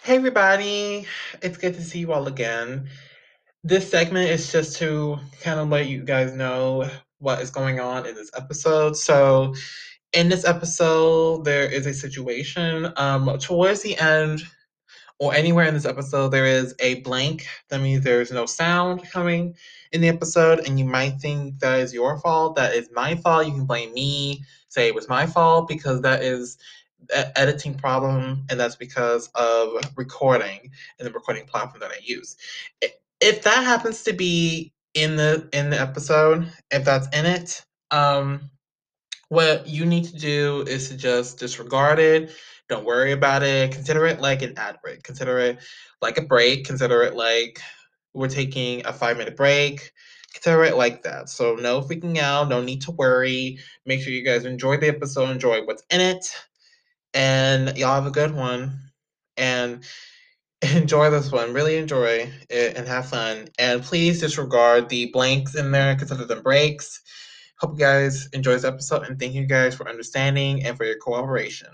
Hey everybody, it's good to see you all again. This segment is just to kind of let you guys know what is going on in this episode. So, in this episode, there is a situation. Towards the end, or anywhere in this episode, there is a blank. That means there's no sound coming in the episode, and you might think that is your fault. That is my fault. You can blame me, say it was my fault, because that is an editing problem, and that's because of recording and the recording platform that I use. If that happens to be in the episode, if that's in it, what you need to do is to just disregard it. Don't worry about it. Consider it like an ad break. Consider it like a break. Consider it like we're taking a 5 minute break. Consider it like that. So, no freaking out. No need to worry. Make sure you guys enjoy the episode, enjoy what's in it, and y'all have a good one. And enjoy this one. Really enjoy it and have fun. And please disregard the blanks in there, consider them breaks. Hope you guys enjoy this episode and thank you guys for understanding and for your cooperation.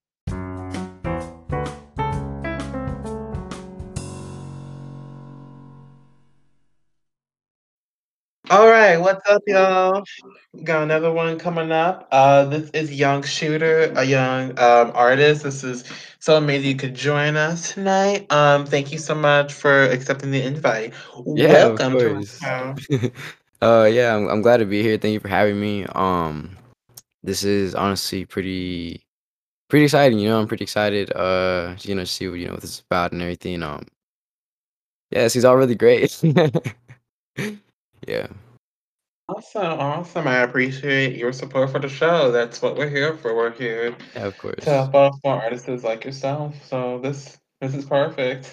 All right, what's up, y'all? Got another one coming up. This is Young Shooter, a young artist. This is so amazing you could join us tonight. Thank you so much for accepting the invite. Yeah, of Welcome to course. our show. Yeah, I'm glad to be here. Thank you for having me. This is honestly pretty exciting. I'm pretty excited. To see what what this is about and everything. Yeah, she's all really great. Yeah, Awesome, awesome. I appreciate your support for the show. That's what we're here for. We're here yeah, of to course. help out more artists like yourself. So this is perfect.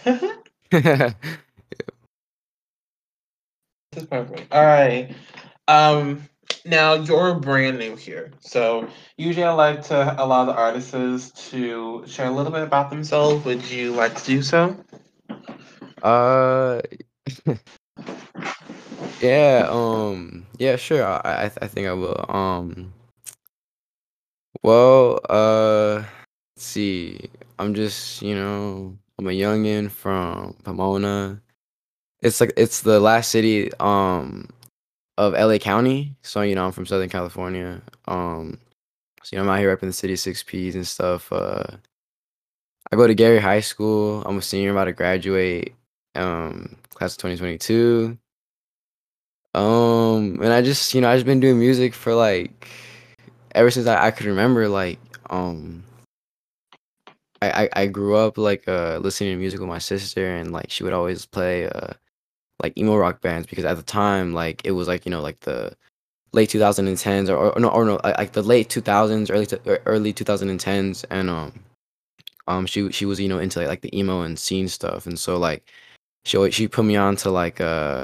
This is perfect. All right. Um, Now you're brand new here, so usually I like to allow the artists to share a little bit about themselves. Would you like to do so? uh, yeah. Yeah, sure. I think I will. Well, let's see. I'm just I'm a youngin from Pomona. It's the last city of LA County. So, I'm from Southern California. So, I'm out here repping the city 6Ps and stuff. I go to Gary High School. I'm a senior about to graduate. Class of 2022. And I just been doing music for like ever since I could remember. Um I grew up like listening to music with my sister, and like she would always play like emo rock bands because at the time like it was like like the late 2010s or no like the late 2000s early 2010s, and she was into like the emo and scene stuff, and so like she put me on to like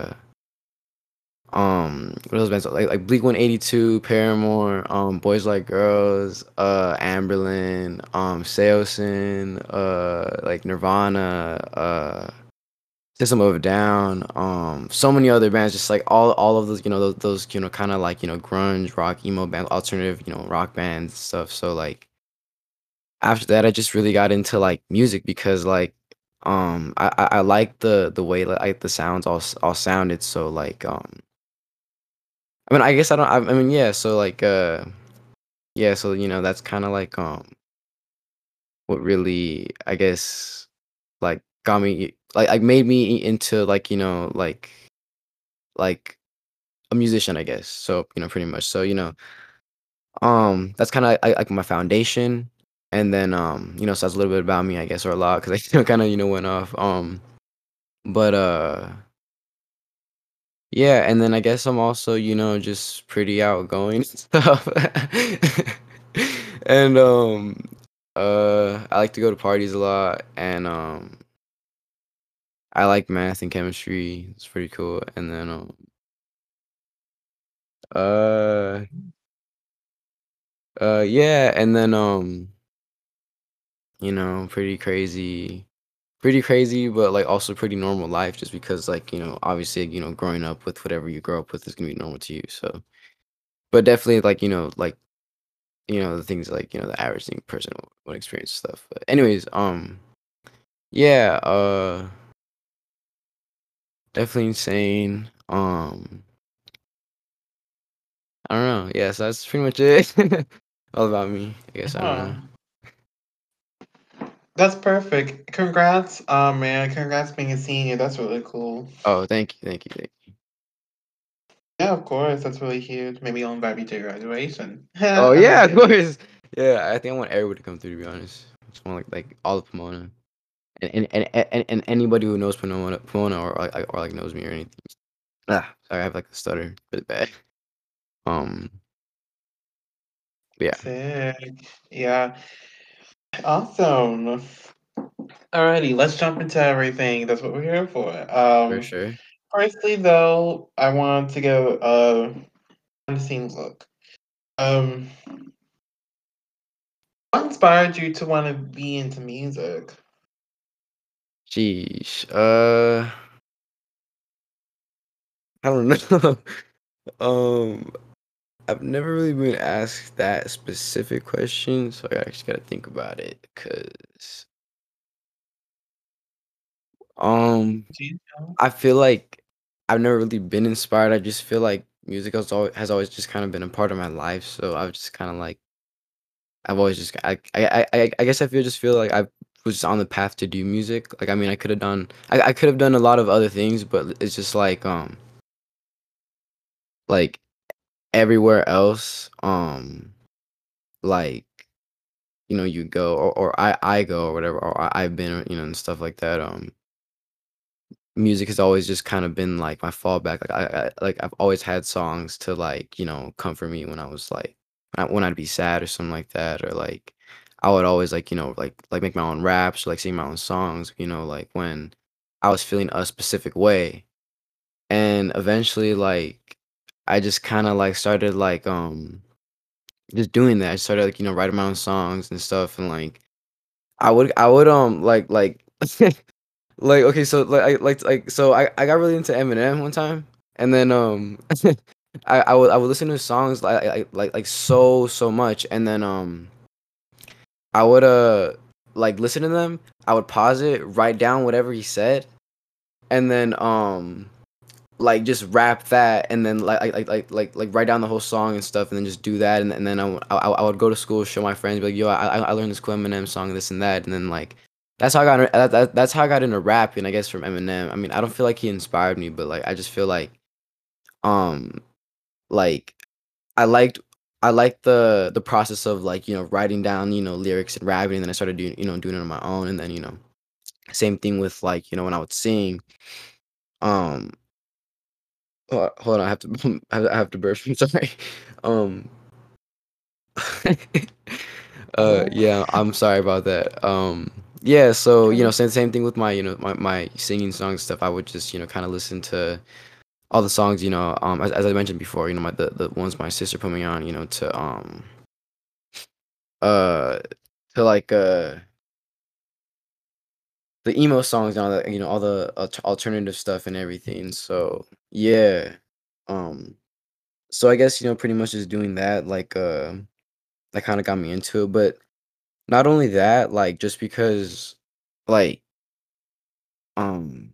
what else bands like Bleak 182, Paramore, Boys Like Girls, Amberlin, Seosin, like Nirvana, System of a Down, so many other bands, just like all of those, those kind of like grunge rock, emo bands, alternative, rock bands stuff. So like after that, I just really got into like music because like I like the way like the sounds all sounded. So like I mean I guess I mean yeah. So like yeah. So that's kind of like what really I guess like got me like made me into like like a musician, I guess. So, pretty much. So, that's kind of like my foundation. And then, so that's a little bit about me, I guess, or a lot, because I kind of, went off. But yeah, and then I guess I'm also, just pretty outgoing and stuff. And I like to go to parties a lot, and I like math and chemistry. It's pretty cool. And then uh yeah, and then pretty crazy, but like also pretty normal life, just because like obviously growing up with whatever you grow up with is gonna be normal to you. So, but definitely like like the things like the average thing person would experience stuff. But anyways, Yeah, definitely insane. I don't know. Yeah, so that's pretty much it. All about me, I guess. I don't Yeah, know. that's perfect. Congrats, man. Congrats being a senior. That's really cool. Oh, thank you, thank you, thank you. Yeah, of course. That's really huge. Maybe I'll invite you to your graduation. Oh I'm yeah, just of kidding. course. Yeah, I think I want everyone to come through. To be honest, I just want like all of Pomona and anybody who knows Pomona or like knows me or anything. Sorry, I have like a stutter really bad. Um, yeah, Sick. Yeah. Awesome. Alrighty, let's jump into everything. That's what we're here for. for sure. Firstly, though, I want to go behind the scenes look. Um, what inspired you to want to be into music? Sheesh. I don't know. um, I've never really been asked that specific question, so I actually gotta think about it. Cause um, Do you know? I feel like I've never really been inspired. I just feel like music has always just kind of been a part of my life. So I've just kind of like I've always just I guess just feel like I was just on the path to do music. Like I mean I could have done a lot of other things, but it's just like everywhere else like you go or I go or whatever or I've been and stuff like that. Music has always just kind of been like my fallback. Like I've always had songs to like comfort me when I was like when I'd be sad or something like that, or like I would always like like make my own raps or like sing my own songs. Like when I was feeling a specific way, and eventually like I just kind of like started like just doing that. I started like writing my own songs and stuff, and like I would like like, okay, so, so I got really into Eminem one time, and then, I would listen to his songs, so much, and then, I would, like, listen to them, I would pause it, write down whatever he said, and then, like, just rap that, and then, write down the whole song and stuff, and then just do that, and then I would go to school, show my friends, be like, "Yo, I learned this cool Eminem song, this and that," and then, like, that's how I got into rapping, I guess, from Eminem. I mean, I don't feel like he inspired me, but, like, I just feel um, like, I liked I liked the process of, like, writing down, lyrics and rapping, and then I started doing it on my own, and then, same thing with, like, when I would sing, um hold on, I have to I have to burp, I'm sorry. Um, Oh, yeah, I'm sorry about that. Yeah, so, okay. same thing with my, my singing song stuff. I would just, kinda listen to all the songs, as I mentioned before, the ones my sister put me on, uh, to, like, the emo songs and all that, all the alternative stuff and everything, so, yeah. Um, so I guess, pretty much just doing that, like, that kinda got me into it, but not only that, like, just because, like, um,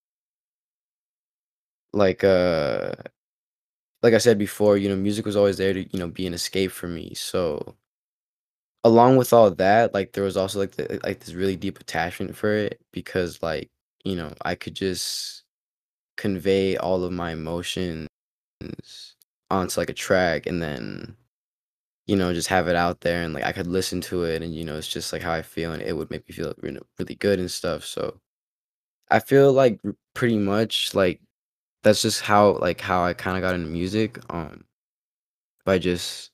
like, like I said before, music was always there to, be an escape for me, so, along with all that, like, there was also, like, this really deep attachment for it because, like, I could just convey all of my emotions onto, like, a track and then, just have it out there and, like, I could listen to it and, it's just, like, how I feel and it would make me feel, really good and stuff, so I feel like pretty much like that's just how I kind of got into music by just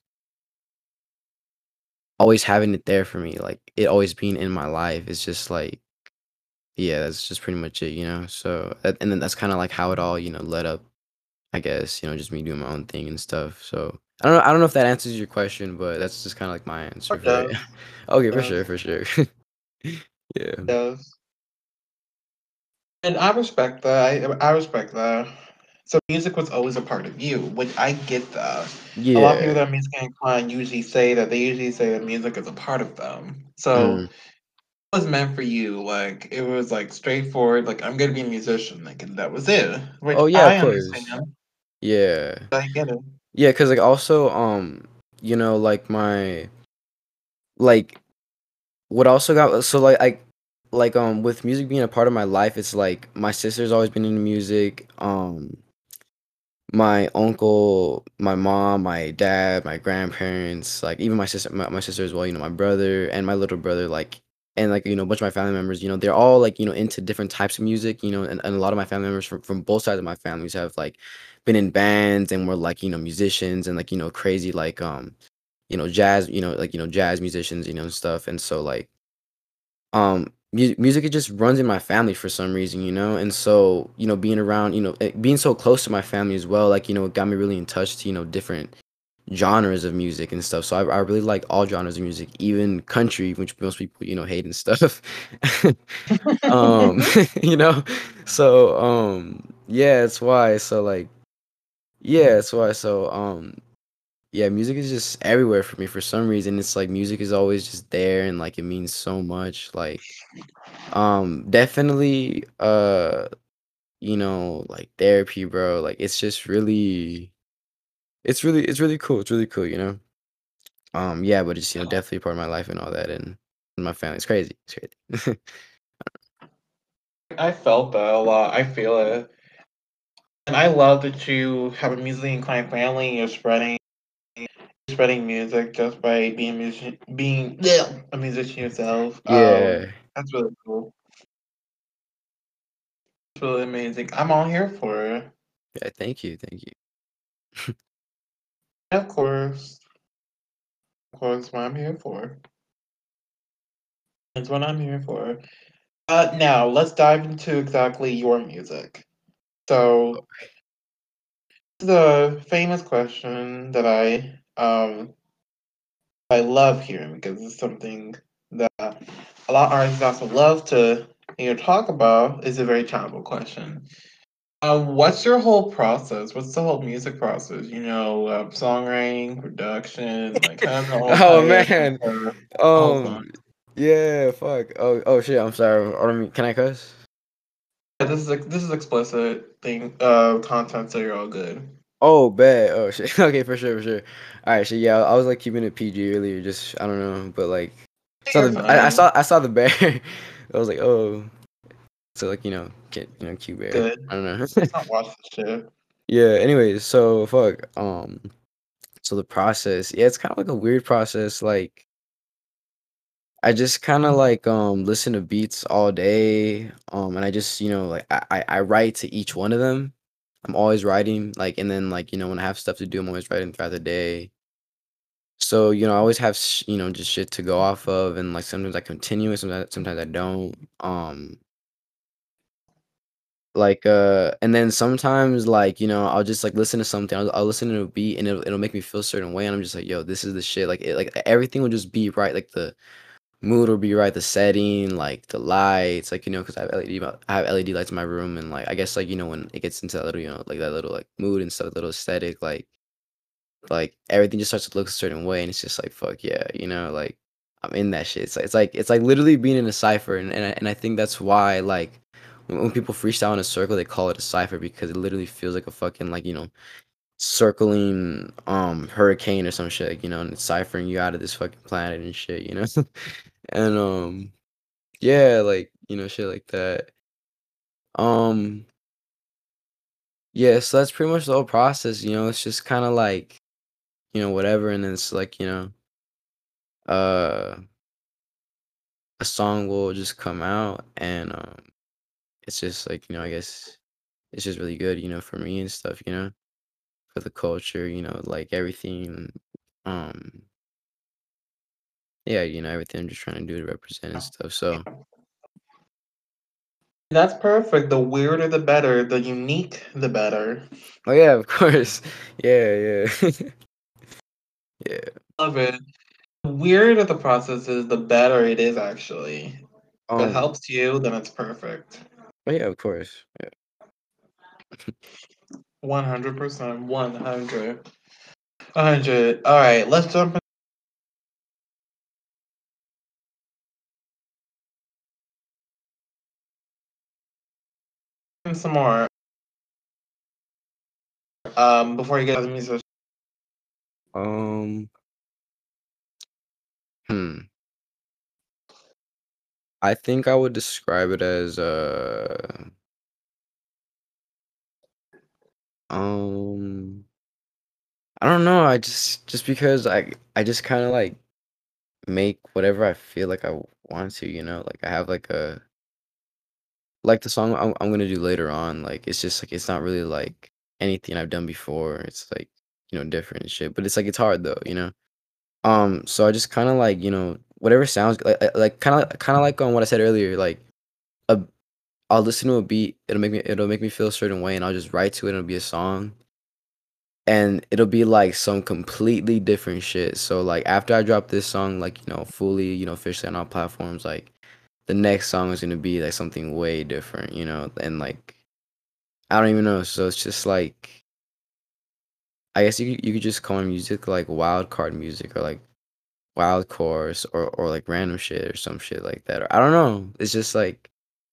always having it there for me, like it always being in my life. It's just like yeah, that's just pretty much it, So and then that's kind of like how it all led up, I guess, just me doing my own thing and stuff. So I don't know if that answers your question, but that's just kind of like my answer It for it. does. Okay, It for sure, does. for sure. Yeah. It does. And I respect that. I respect that. So music was always a part of you, which I get that. A lot of people Yeah. that are music inclined usually say that music is a part of them. So Mm. was meant for you. Like it was like straightforward. Like I'm gonna be a musician. Like and that was it. Which Oh yeah, of I course. understand. Yeah. I get it. Yeah, cause like also like my like what also got so with music being a part of my life, it's like my sister's always been into music. My uncle, my mom, my dad, my grandparents, like even my sister as well, my brother and my little brother, like and like a bunch of my family members, they're all like into different types of music, and a lot of my family members from both sides of my families have like been in bands and were like musicians and like crazy like jazz, jazz musicians, and stuff, and so like music, it just runs in my family for some reason, and so being around, being so close to my family as well, like it got me really in touch to different genres of music and stuff. So I really like all genres of music, even country, which most people hate and stuff. um you know so yeah, it's why, so like yeah, it's why, so yeah, music is just everywhere for me for some reason. It's like music is always just there, and like it means so much, like definitely, like therapy, bro. Like it's just really, it's really cool. It's really cool, yeah, but it's definitely part of my life and all that, and my family. It's crazy. It's crazy. I felt that a lot. I feel it. And I love that you have a musically inclined family and you're spreading music just by being a musician yourself. Yeah. That's really cool. It's really amazing. I'm all here for it. Yeah. Thank you. Thank you. Of course, what I'm here for. It's what I'm here for. Now let's dive into exactly your music. So the famous question that I love hearing because it's something that a lot of artists also love to talk about is a very childhood question. What's your whole process? What's the whole music process? Songwriting, production, like how does it all Oh tie in man. into the whole Um. song? Yeah. Fuck. Oh shit. I'm sorry. I don't mean. Can I cuss? Yeah, this is explicit thing content, so you're all good. Oh, bad. Oh shit. Okay, for sure, for sure. All right, so yeah, I was like keeping it PG earlier. Just I don't know, but like, saw You're the I fine. saw the bear. I was like, oh, so like cute bear. Good. I don't know. Let's not watch this shit. Yeah. Anyways, so fuck. So the process, yeah, it's kind of like a weird process. Like I just kind of like listen to beats all day. And I just like I write to each one of them. I'm always writing, like, and then like when I have stuff to do, I'm always writing throughout the day. So, I always have, just shit to go off of, and like sometimes I continue it, sometimes I don't. And then sometimes like, I'll just like listen to something, I'll listen to a beat and it'll make me feel a certain way, and I'm just like, yo, this is the shit. Like everything will just be right, like the mood will be right, the setting, like the lights, like because I have LED lights in my room, and like I guess like when it gets into that little, like that little like mood and stuff, little aesthetic, like everything just starts to look a certain way, and it's just like fuck yeah, like I'm in that shit. It's like literally being in a cipher, and I think that's why like when people freestyle in a circle, they call it a cipher because it literally feels like a fucking like circling hurricane or some shit, like, and it's ciphering you out of this fucking planet and shit, and yeah, like shit like that. Um yeah, so that's pretty much the whole process, it's just kind of like whatever, and then it's like uh a song will just come out, and it's just like I guess it's just really good for me and stuff, for the culture, like everything, um yeah, everything I'm just trying to do to represent and stuff. So That's perfect. The weirder the better, the unique the better. oh yeah, of course. Yeah, yeah. Yeah. Love it. The weirder the process is, the better it is actually. If it um helps you, then it's perfect. oh yeah, of course. Yeah. 100%. 100. 100. All right, let's jump some more. Before you get to the music. Um, hmm. I think I would describe it as um I don't know. I just because I just kind of like make whatever I feel like I want to, you know? Like I have like the song I'm gonna do later on, like it's just like it's not really like anything I've done before. It's like, different and shit. But it's like it's hard though, you know? So I just kind of like, whatever sounds like kind of like on what I said earlier, like a I'll listen to a beat, it'll make me feel a certain way and I'll just write to it and it'll be a song. And it'll be like some completely different shit. So like after I drop this song, like, fully, officially on all platforms, like the next song is gonna be like something way different, and like I don't even know. So it's just like I guess you could just call music like wild card music or like wild chorus or like random shit or some shit like that. Or I don't know. It's just like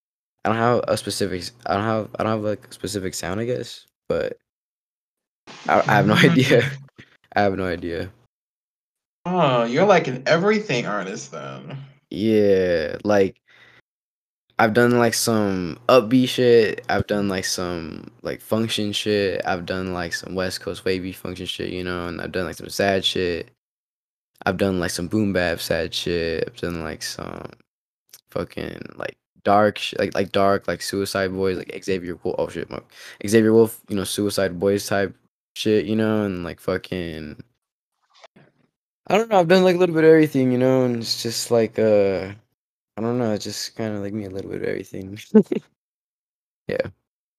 I don't have like a specific sound, I guess, but I have no idea. I have no idea. Oh, you're like an everything artist then. Yeah, like I've done like some upbeat shit. I've done like some like function shit. I've done like some West Coast wavy function shit, and I've done like some sad shit. I've done like some boom bap sad shit. I've done like some fucking like dark shit, like dark like Suicide Boys, like Xavier Wolf. Oh shit, Xavier Wolf, Suicide Boys type shit, and like fucking I don't know. I've done like a little bit of everything, and it's just like I don't know. It's just kind of like me a little bit of everything. Yeah.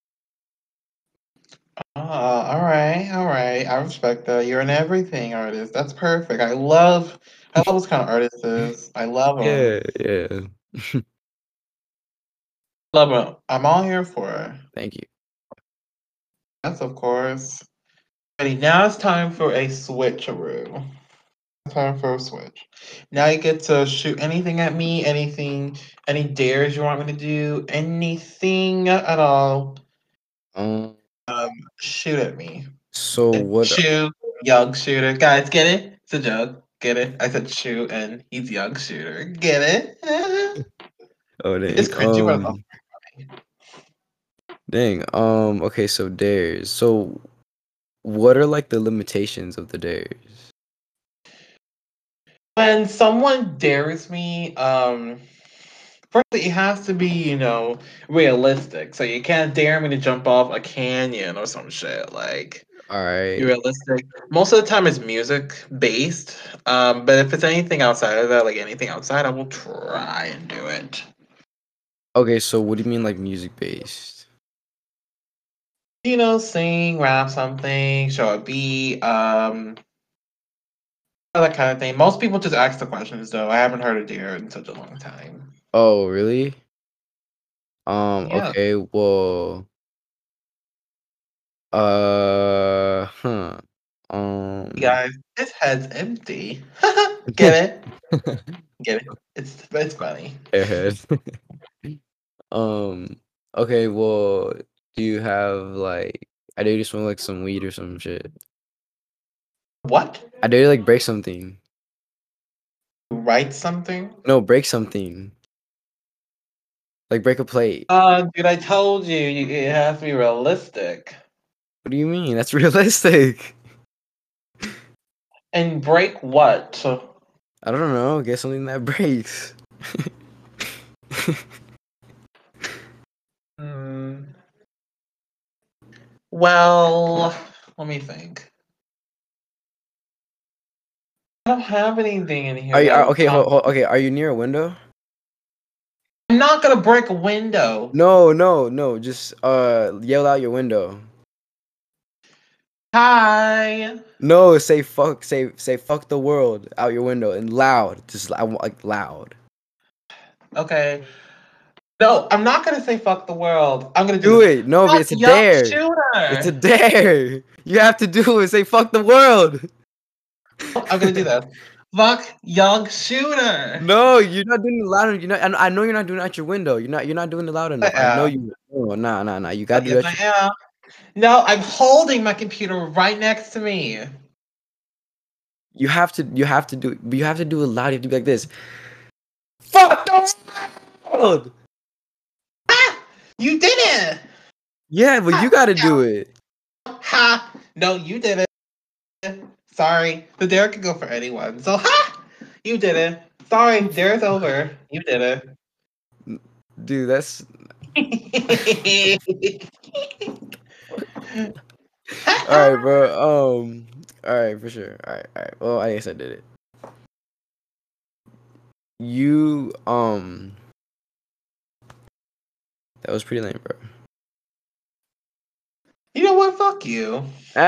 Ah, all right, all right. I respect that. You're an everything artist. That's perfect. I love those kind of artists. I love Yeah, them. yeah. Love them. I'm all here for it. Thank you. Yes, of course. Ready, now it's time for a switcheroo. Time for a switch. Now you get to shoot anything at me, any dares you want me to do, anything at all. Um, Shoot at me. so what Shoot, young shooter. Guys, get it? It's a joke. Get it? I said shoot, and he's young shooter. Get it? oh It's dang. cringy, but it's also funny. Okay, so dares. So what are like the limitations of the dares? When someone dares me, firstly, it has to be, realistic. So you can't dare me to jump off a canyon or some shit. Like, All right. be realistic. Most of the time, it's music based. But if it's anything outside of that, like anything outside, I will try and do it. Okay, so what do you mean like music based? Sing, rap something, show a beat, that kind of thing. Most people just ask the questions, though. I haven't heard a dare in such a long time. Oh, really? Yeah, Okay, well, huh. Um, guys, his head's empty. Get it? Get it? It's funny. airhead. Um, okay, well, do you have like I dare you to smoke like some weed or some shit. What? I dare you to like break something. Write something? No, break something. Like break a plate. Dude, I told you, it has to be realistic. What do you mean? That's realistic. And break what? I don't know. Get something that breaks. Hmm. Well, let me think. I don't have anything in here that would Okay? pop. Okay. Are you near a window? I'm not gonna break a window. No, no, no. Just yell out your window. Hi. No, say fuck. Say fuck the world out your window and loud. Just I want like loud. Okay. No, I'm not gonna say fuck the world. I'm gonna do Do this. it. No, but Fuck it's a young dare. It's a shooter. dare. You have to do it. Say fuck the world. I'm gonna do this. Fuck young shooter. No, you're not doing it loud enough. I know you're not doing it at your window. You're not doing it loud I enough. I know am. you. no, nah. You gotta do Yes, that I shit. am. No, I'm holding my computer right next to me. You have to do it, but you have to do it loud. You have to be like this. Fuck the world! Ah! You did it! Yeah, but you Ha! gotta do it. Ha! No, you did it. Sorry. The dare could go for anyone. So, ha! You did it. Sorry, dare's over. You did Dude, that's it. alright, bro. Alright, for sure. Alright. Well, I guess I did it. You that was pretty lame, bro. You know what? Fuck you.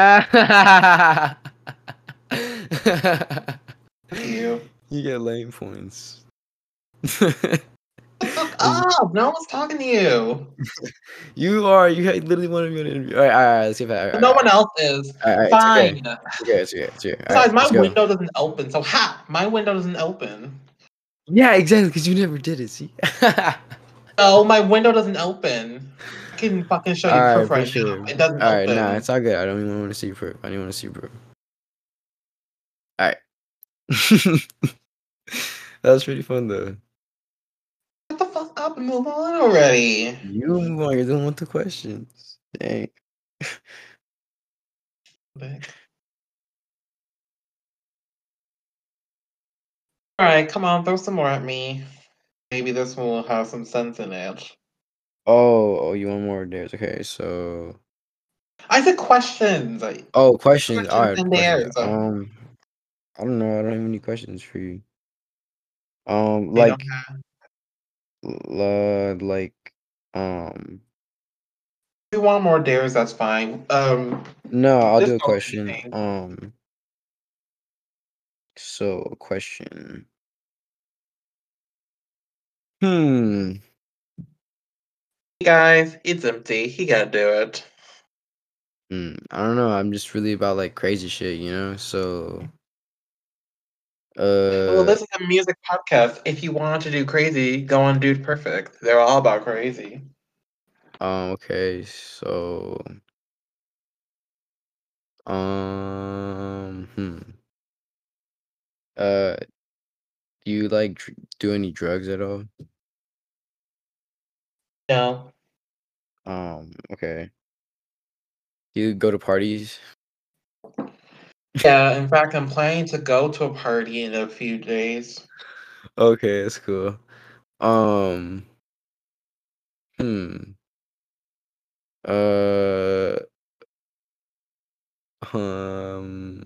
Fuck you. You get lame points. The fuck up. No one's talking to you. You are. Literally wanted me on an interview. All right. Let's see if I. All right, No all one right, else is. all right. It's okay. Fine. It's okay. All right, Besides, my let's go. window doesn't open. So, ha! My window doesn't open. Yeah, exactly. Because you never did it. See. No, my window doesn't open. I can fucking show you All proof right, for right sure. now. It doesn't All right, nah, open. it's all good. I don't even want to see proof. I don't even want to see proof. All right. That was pretty fun though. Shut the fuck up and move on already. You move on. You're done with the questions. Dang. Alright, come on, throw some more at me. Maybe this one will have some sense in it. Oh, you want more dares? Okay, so. I said questions. Like, Oh, questions. All questions right, and questions. theirs. I don't know. I don't have any questions for you. They don't Like, have. like, um, If you want more dares, that's fine. no, I'll Just do a go with question. anything. So a question. Hmm. Hey guys, it's empty. He gotta do it. I don't know. I'm just really about like crazy shit, you know? So, Well, uh, this is a music podcast. If you want to do crazy, go on Dude Perfect. They're all about crazy. okay. So, um, hmm. Uh, do you like do any drugs at all? No. Okay. Do you go to parties? Yeah, in fact, I'm planning to go to a party in a few days. Okay, that's cool. Um, hmm. Uh, um,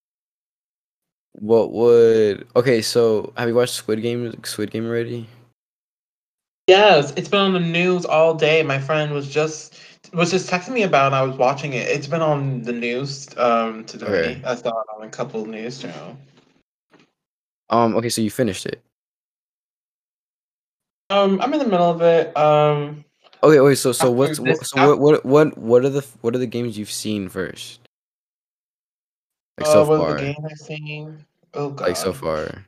what would okay, so have you watched Squid Game already? Yes, it's been on the news all day. My friend was just texting me about it, and I was watching it. It's been on the news Okay. today. I saw it on a couple of news channels. Okay, so you finished it. I'm in the middle of it. Okay, wait, so After what's this, so what are the games you've seen first? Like so what are the far. games I've seen? Oh Like so God, far.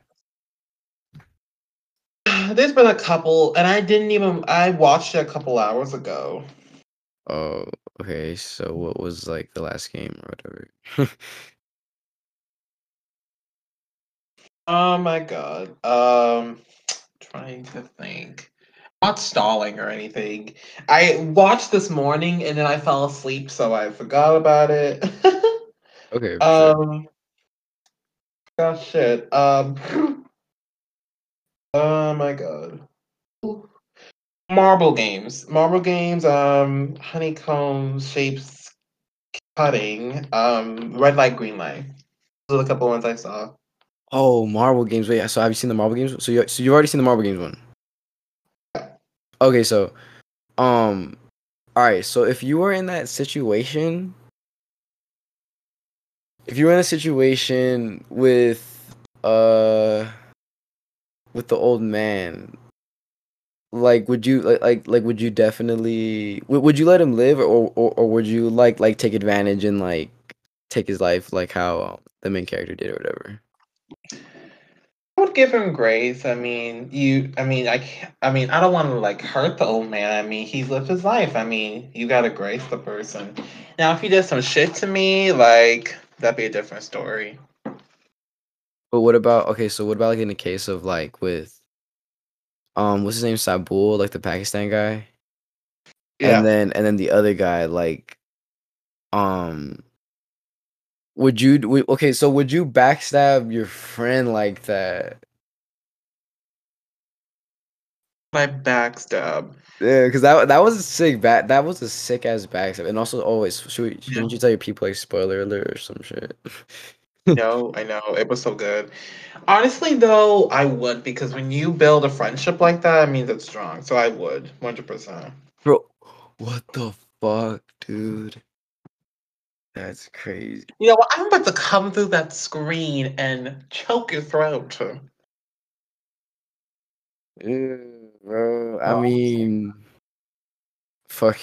there's been a couple, and I watched it a couple hours ago. Oh, okay. So what was like the last game or whatever? Oh my God. Trying to think. Not stalling or anything. I watched this morning and then I fell asleep, so I forgot about it. Okay, for sure. um, gosh, shit. Oh my God. Marble games. Honeycomb shapes cutting. Red light, green light. Those are the couple ones I saw. Oh, Marvel games. Wait, so have you seen the Marvel games? So you've already seen the Marvel games one. Okay, so um all right, so if you were in that situation, if you were in a situation uh with the old man, like would you would you definitely would you let him live or would you like take advantage and like take his life like how the main character did or whatever? I would give him grace. I mean, I mean, I can't, I mean, I don't want to like hurt the old man. I mean, he's lived his life. I mean, you gotta grace the person. Now, if he did some shit to me, like that'd be a different story. But what about okay? So what about like in the case of like with what's his name, Sabul, like the Pakistan guy, Yeah, and then the other guy, like um, okay? So would you backstab your friend like that? my backstab. Yeah, because that was a sick that was a sick ass backstab, and also always shouldn't you tell your people like spoiler alert or some shit? No, I know. It was so good. Honestly, though, I would because when you build a friendship like that, it means it's strong. So I would, 100%. Bro, what the fuck, dude? That's crazy. You know what? I'm about to come through that screen and choke your throat. Ew, bro. I Oh. mean, fuck.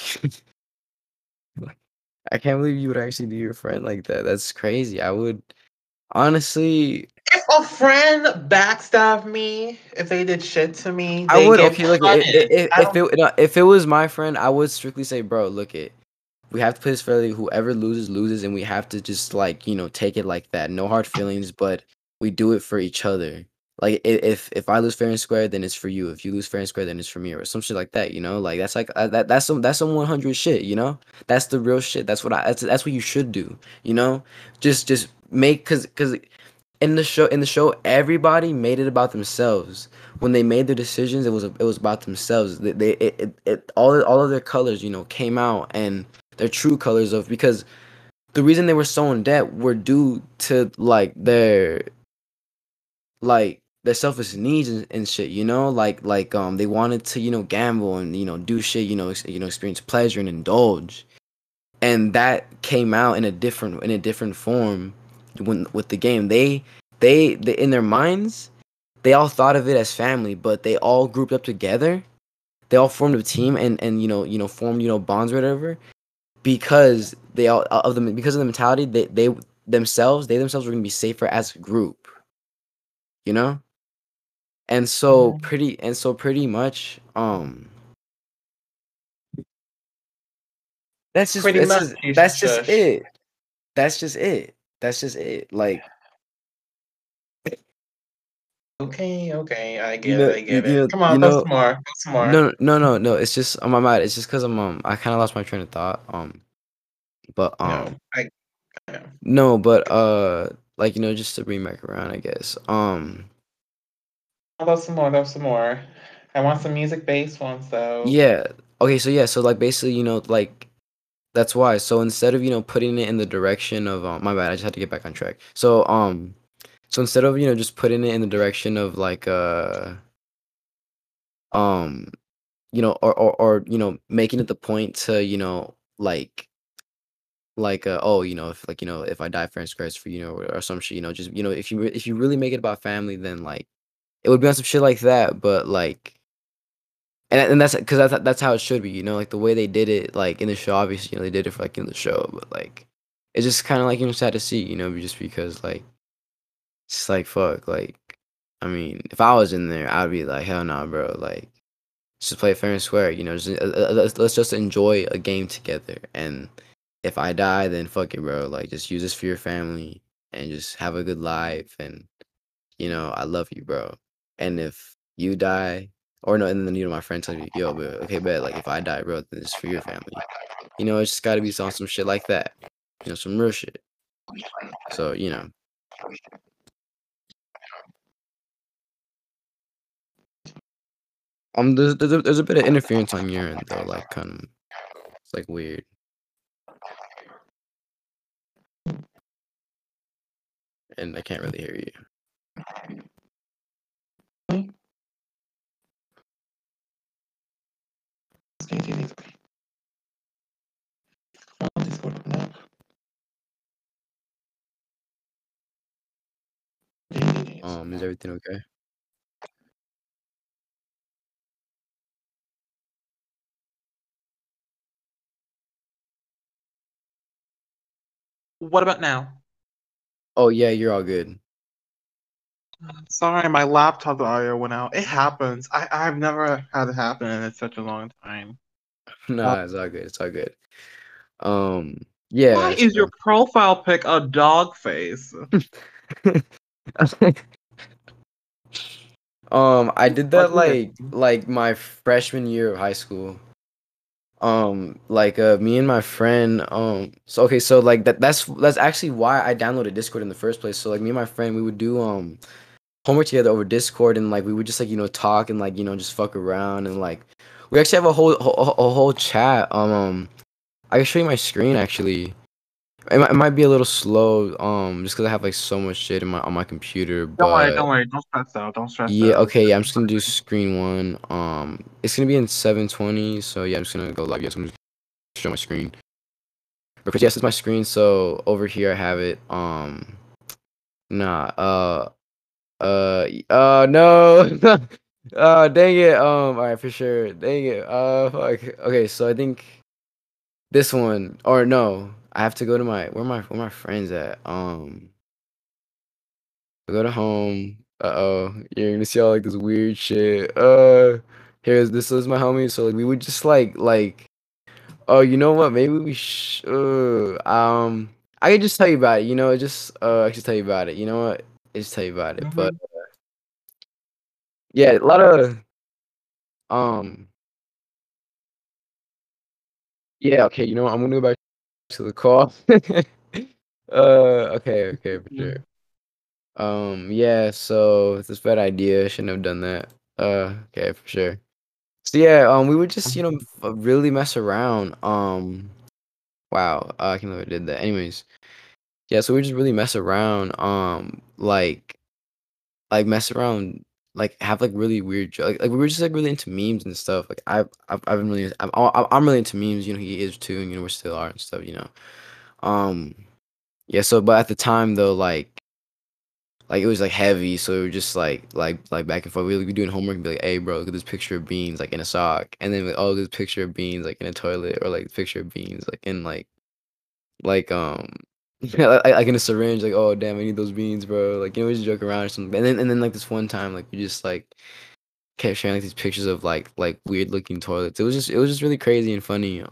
I can't believe you would actually do your friend like that. That's crazy. I would honestly, If a friend backstab me, if they did shit to me, I they would get okay. Look, punished. I don't. if it was my friend, I would strictly say, bro, look it. We have to play this fairly. Whoever loses loses, and we have to just like take it like that. No hard feelings, but we do it for each other. Like if I lose fair and square, then it's for you. If you lose fair and square, then it's for me, or some shit like that. You know, like that's like that's some 100 shit. You know, that's the real shit. That's what you should do. You know, just make because in the show everybody made it about themselves. When they made their decisions, it was about themselves. All of their colors, came out, and their true colors of because the reason they were so in debt were due to their selfish needs and shit, they wanted to, gamble and, do shit, experience pleasure and indulge. And that came out in a different form when with the game. They in their minds, they all thought of it as family, but they all grouped up together. They all formed a team and formed, bonds or whatever because because of the mentality they themselves were gonna be safer as a group, you know. Mhm. And so pretty much Pretty much, you should that's just shush. it. That's just it. That's just it. Like Okay, okay, I you get it, know I you, get you it. know Come you on, know post more, post more. no. It's just I'm mad. It's just because I kind of lost my train of thought. But No, I know. no, but like just to bring back around, I guess. How about some more? There's some more. I want some music-based ones, though. Yeah. Okay. So yeah. So like basically, like that's why. So instead of putting it in the direction of my bad, I just had to get back on track. So instead of just putting it in the direction of like um or making it the point to oh if if I die fair and square it's for or some shit just if you really make it about family then like it would be on some shit like that but like and that's because that's how it should be like the way they did it like in the show obviously they did it for like in the show but like it's just kind of like sad to see just because like it's like fuck like I mean if I was in there I'd be like hell nah bro like just play fair and square. Let's just enjoy a game together. And if I die, then fuck it, bro. Like, just use this for your family and just have a good life. And I love you, bro. And if you die, or no, and then my friend tells me, yo, but okay, bet, like if I die, bro, then it's for your family. It's just got to be some shit like that. Some real shit. So there's a bit of interference on your end though, like kind of, it's like weird, and I can't really hear you. Is everything okay? What about now? Oh yeah, you're all good. Sorry, my laptop audio went out. It happens. I've never had it happen in such a long time. Uh, Nah, it's all good. It's all good. why Yeah. is your So, profile pic a dog face? I did that Ugly. like my freshman year of high school. Like me and my friend, so okay, so like that's actually why I downloaded Discord in the first place. So like me and my friend, we would do homework together over Discord, and like we would just like talk and like just fuck around, and like we actually have a whole chat. I can show you my screen actually. It might be a little slow, just because I have like so much shit in my on my computer, Don't worry, but don't worry. Don't stress out. Don't stress yeah, out. okay, yeah, I'm just gonna do screen one. It's gonna be in 720, so yeah, I'm just gonna go live. Yeah, so I'm just show my screen. Because yes, it's my screen. So over here I have it. Nah. No. Dang it. All right, for sure. Dang it. Fuck. Okay, so I think this one, or no, I have to go to my where my friends at. Go to home. Uh-oh, you're gonna see all like this weird shit. Here's this is my homie. So like we would just like. Oh, you know what? Maybe we I can just tell you about it. Just I can tell you about it. You know what? I just tell you about it. But Mhm. yeah, a lot of um yeah. Okay, you know what? I'm gonna go back to the call. Okay, for sure. Mhm. Yeah. So it's this bad idea. Shouldn't have done that. Okay, for sure. So yeah, we would just really mess around. Wow, I can't believe I did that. Anyways. Yeah, so we just really mess around, like mess around, like have like really weird like we were just like really into memes and stuff. Like I've been really I'm really into memes. He is too, and we still are and stuff. Um, yeah. So, but at the time though, like it was like heavy, so we were just like back and forth. We would be doing homework and be like, "Hey, bro, look at this picture of beans like in a sock," and then like, "Oh, this picture of beans like in a toilet," or like picture of beans like in like like in a syringe, like, oh damn, I need those beans, bro. Like, we just joke around or something. And then like this one time, like we just like kept sharing like these pictures of like weird looking toilets. It was just really crazy and funny.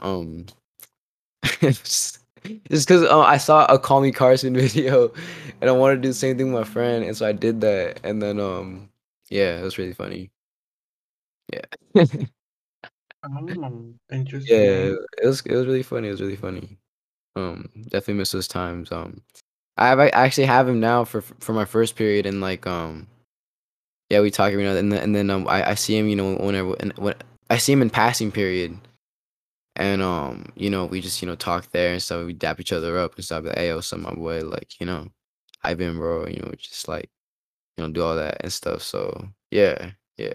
Just because I saw a Call Me Carson video, and I wanted to do the same thing with my friend, and so I did that, and then yeah, it was really funny. Yeah. Oh, Yeah, interesting. it was really funny. It was really funny. Definitely miss those times. I actually have him now for my first period, and like yeah, we talk every now and then I see him, whenever and when I see him in passing period, and we just talk there and stuff. We dap each other up and stuff. Like, hey, what's up, my boy? Like, I been bro. Just like do all that and stuff. So yeah, yeah.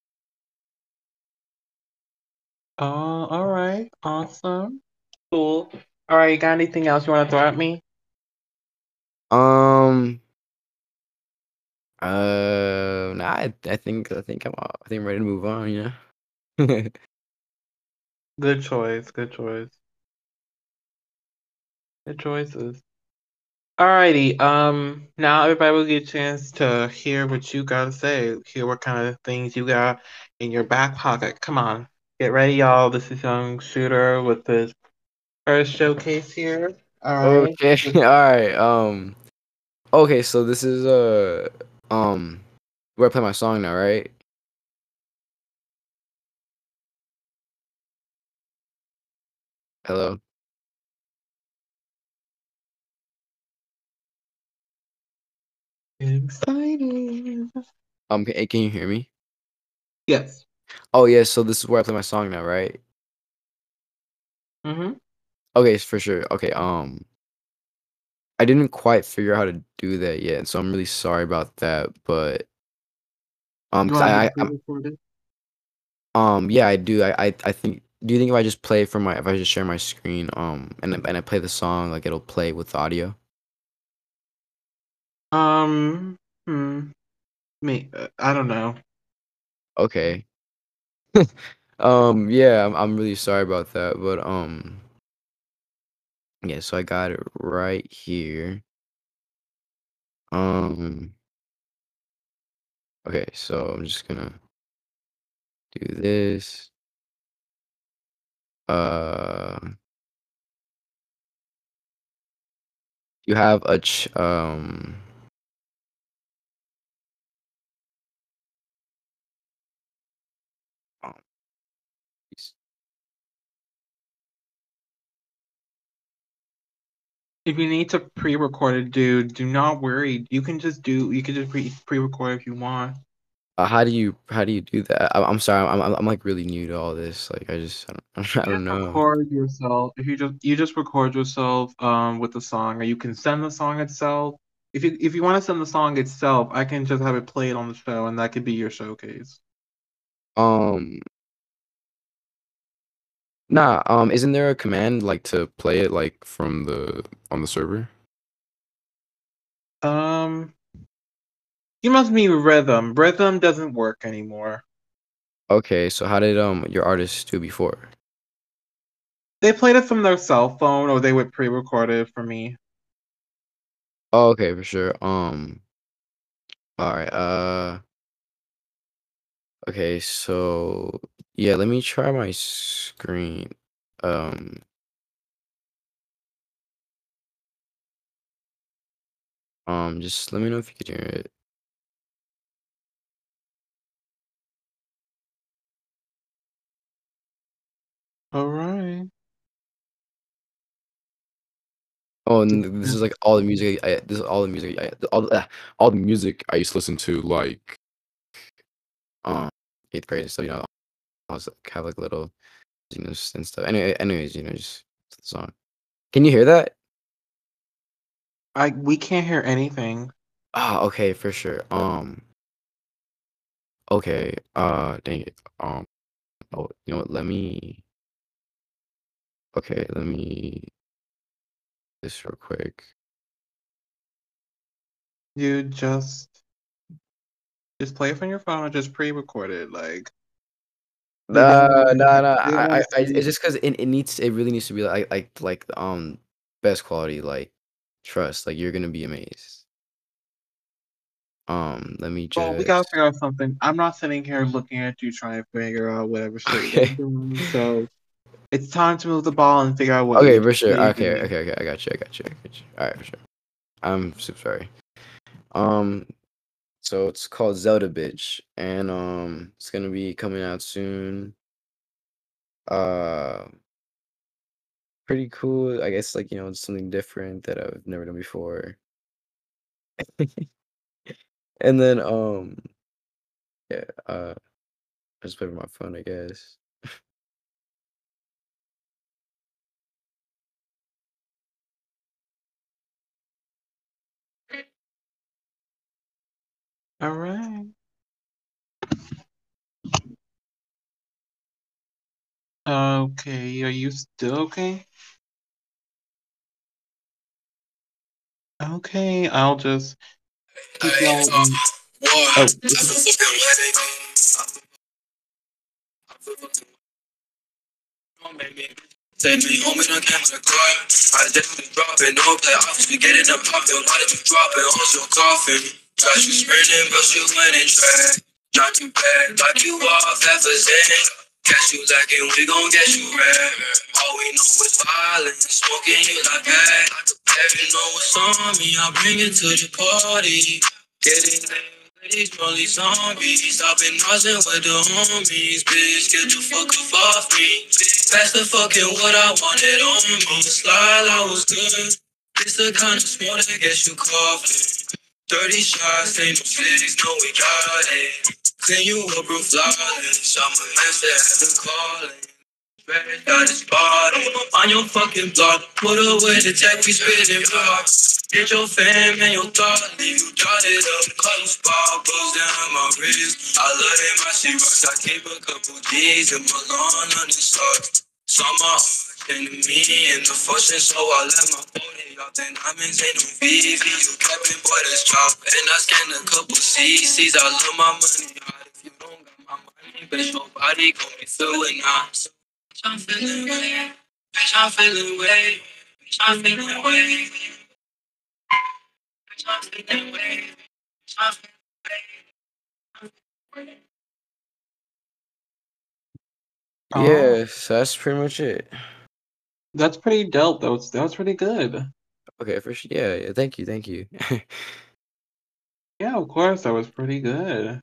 All right. Awesome. Cool. All right, you got anything else you want to throw at me? Um. Nah, I think I'm ready to move on. Good choice. Good choice. Good choices. Alrighty. Now everybody will get a chance to hear what you gotta say, hear what kind of things you got in your back pocket. Come on. Get ready, y'all. This is Young Shooter with his first showcase here. All right. Okay. All right. Okay. So this is um where I play my song now, right? Hello. Exciting. Can you hear me? Yes. Oh yeah. So this is where I play my song now, right? Mm-hmm. Okay, for sure. Okay. I didn't quite figure out how to do that yet, so I'm really sorry about that. But Do you cause want me to I pre-record it? yeah, I do. I think. Do you think if I just play from my if I just share my screen and I play the song like it'll play with audio? Um, hmm. Me, I don't know. Okay. Yeah, I'm really sorry about that, but yeah, so I got it right here. Um Okay, so I'm just gonna do this. Uh, you have a um, If you need to pre-record it, dude, do not worry. You can just pre-record if you want. how do you do that? I'm sorry, I'm like really new to all this. Like I don't Just know. record yourself. If you just record yourself with the song, or you can send the song itself. If you want to send the song itself, I can just have it played on the show, and that could be your showcase. Um, nah. Isn't there a command like to play it like from the on the server? Um, you must mean Rhythm. Rhythm doesn't work anymore. Okay, so how did your artists do before? They played it from their cell phone, or they would pre-record it for me. Oh, okay, for sure. All right. Okay, so yeah, let me try my screen. Um, just let me know if you can hear it. All right. Oh, and this is like all the music. This is all the music. All the music I used to listen to like um eighth grade. So I was like have like little and stuff. Anyways, just the song. Can you hear that? We can't hear anything. Ah, okay, for sure. Okay. Dang it. Oh, you know what? Let me. Okay, let me this real quick. You just play it from your phone and just pre-record it. Like we Nah, don't want nah, to. nah. We don't want to It's see. just because it really needs to be best quality. Like, trust. Like, you're gonna be amazed. Let me Well, we gotta just. figure out something. I'm not sitting here looking at you trying to figure out whatever shit you guys Okay. doing. So it's time to move the ball and figure out Okay, for sure. what you're Okay, doing. okay, okay. I got you. I got you. I got you. All right, for sure. I'm super sorry. Um, so it's called Zelda Bitch, and it's gonna be coming out soon. Uh, pretty cool. I guess like it's something different that I've never done before. And then yeah, I just play with my phone, I guess. All right. Okay. Are you still okay? Okay. I'll just keep y'all in. Oh, Take me home and I came to the car. I definitely dropping, no play off. We get in the poppin', why did you dropping on your coffin? Got you sprinting, but you went in track. Knock you back, knock you off, half a zen. Catch you lacking, we gon' get you red. All we know is violence, smoking you like that. If you know what's on me, I'll bring it to the party. Getting these rolling zombies. I've been nozzing with the homies. Bitch, get the fuck up off me. That's the fucking what I wanted on me. Slide, I was good. It's the kind of smoke that gets you coughing. 30 shots, ain't no flicks, no, we got it. Clean you up, real flawless. I'm a master at the calling. Got his body on your fucking block. Put away the tech, we spitting blocks. Get your fam and your thought, leave you jotted up. Close bar, buzz down my wrist. I love it, my shit rocks. I keep a couple G's in my lawn on the socks. Saw my arch enemy in the fortune, so I let my body out. Then diamonds ain't no VV. You kept it, boy, that's chop. And I scanned a couple CCs. I love my money hard. If you don't got my money, bitch, your body gon' be filled with knots. I'm feeling way, bitch, I'm feeling way, bitch, I'm feeling way, bitch, I'm feeling way, bitch, I'm feeling way, Oh, Yeah, so that's pretty much it. that's pretty dope. That was pretty good. Okay, for sure. Yeah, yeah. Thank you, thank you. Yeah, of course, that was pretty good.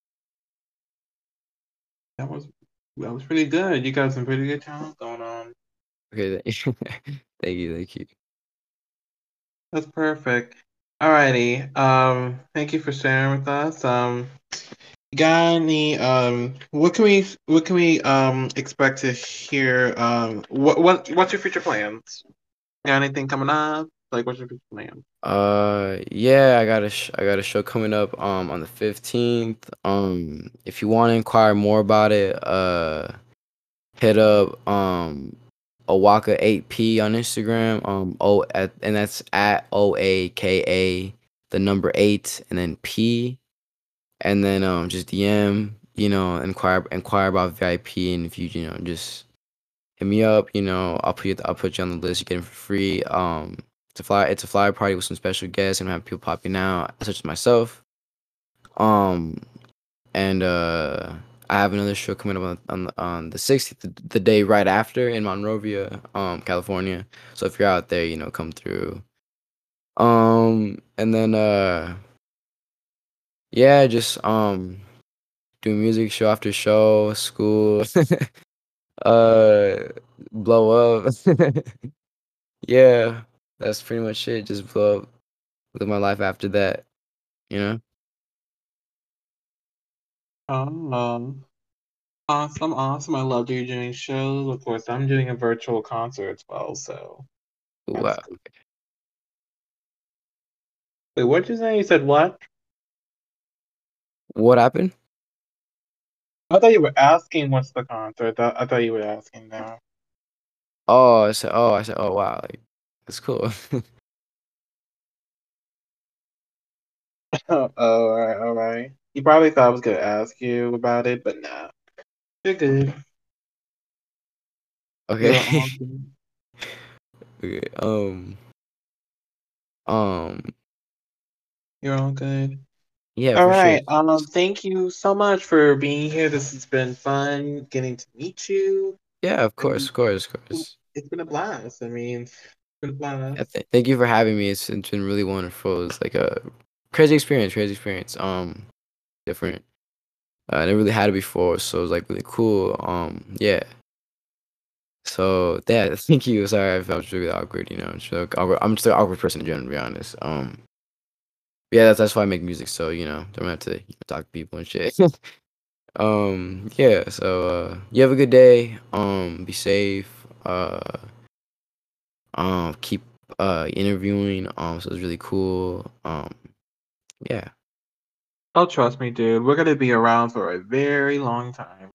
That was that was pretty good. You got some pretty good talent going on. Okay, thank you, thank you. That's perfect. Alrighty. Thank you for sharing with us. You got any what can we expect to hear? What's your future plans? Got anything coming up? Like what's your future plan? Yeah, I got a show coming up on the 15th. If you want to inquire more about it, hit up Owaka 8P on Instagram. And that's at OAKA the number 8 and then P, and then just DM, inquire about VIP, and if you know just hit me up, I'll put you on the list. You get it for free. It's a flyer party with some special guests and have people popping out, such as myself. Um and I have another show coming up on the 16th, the day right after, in Monrovia, California. So if you're out there, come through. And then yeah, just doing music show after show, school, uh, blow up. Yeah, that's pretty much it. Just blow up, live my life after that, you know? Um, awesome, awesome. I love that you're doing shows. Of course, I'm doing a virtual concert as well, so that's Wow. good. Wait, what'd you say? You said what? What happened? I thought you were asking what's the concert. I thought you were asking now. I said, oh wow, like that's cool. Oh, all right, all right. You probably thought I was gonna ask you about it, but nah. You're good. Okay. You're all good. Okay. Um. You're all good. Yeah, All for sure. right. Thank you so much for being here. This has been fun getting to meet you. Yeah, of course, And of course, of course. it's been a blast. I mean, it's been a Yeah, blast. thank you for having me. It's been really wonderful. It's like a crazy experience, crazy experience. Different. I never really had it before, so it was like really cool. Yeah. So yeah, thank you. Sorry, I felt really awkward. It's really awkward. I'm just an awkward person in general, to be honest. Yeah, that's why I make music. So don't have to talk to people and shit. Yeah. So you have a good day. Be safe. Keep interviewing. So it's really cool. Yeah. Oh, trust me, dude. We're gonna be around for a very long time.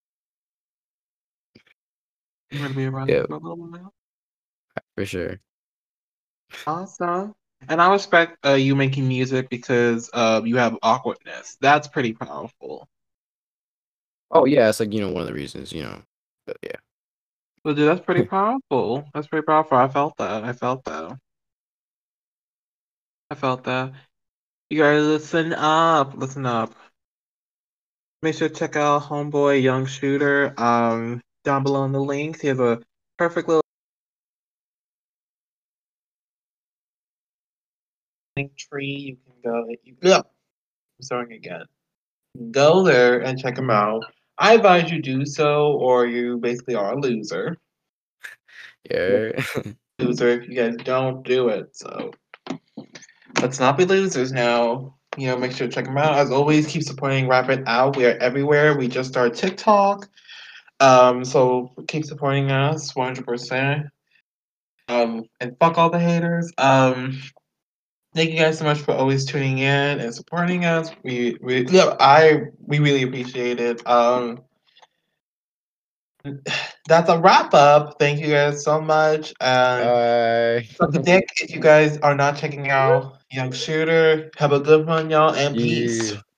We're gonna be around Yeah, for a little while. for sure. Awesome. And I respect you making music because you have awkwardness. That's pretty powerful. Oh yeah, it's like one of the reasons. But yeah. Well, dude, that's pretty powerful. That's pretty powerful. I felt that. I felt that. I felt that. You guys listen up. Listen up. Make sure to check out Homeboy Young Shooter. Down below in the links. He has a perfect little link tree. You can go. I'm starting again. Go there and check him out. I advise you do so, or you basically are a loser. Yeah. Loser if you guys don't do it. So let's not be losers now. Make sure to check them out. As always, keep supporting Rapid Out. We are everywhere. We just started TikTok. So keep supporting us 100%. And fuck all the haters. Thank you guys so much for always tuning in and supporting us. We really appreciate it. That's a wrap up. Thank you guys so much. And Bye. suck a dick if you guys are not checking out Young Shooter. Have a good one, y'all, and peace. Yeah.